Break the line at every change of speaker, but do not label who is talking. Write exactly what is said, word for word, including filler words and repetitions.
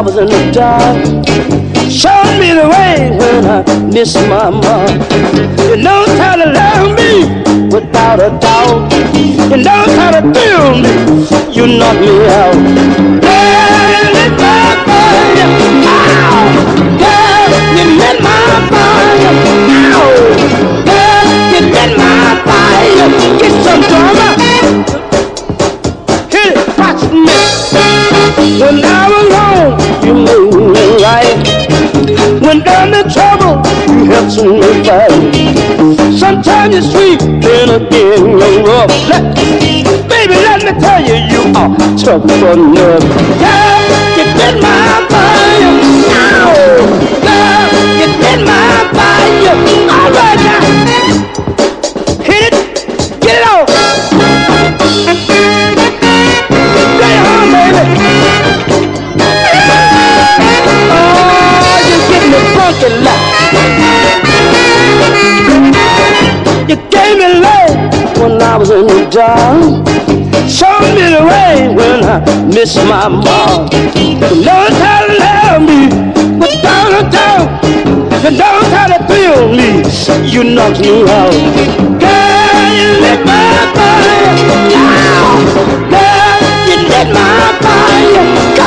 I was in the dark. Showed me the way when I missed my mark. You know how to love me without a doubt. You know how to thrill me. You knock me out. Girl, you lit my fire. Ow! Girl, you lit my fire. Ow! Girl, you lit my fire. Get some drama. Hit it, watch me. When I was wrong, you made me right. When I'm in trouble, you help me fight. Sometimes you're sweet, then again you're rough. Let, baby, let me tell you, you are tough for love. Girl, you did my fire. Ow! Girl, you did my fire. All right now. Hit it, get it off. Get it home, baby. Oh, you're getting me funky like. You gave me life when I was in the dark. Showed me the way when I missed my mark. You know how to love me without a doubt. You know how to thrill me. You knocked me out. Girl, you lit my fire. Girl, you lit my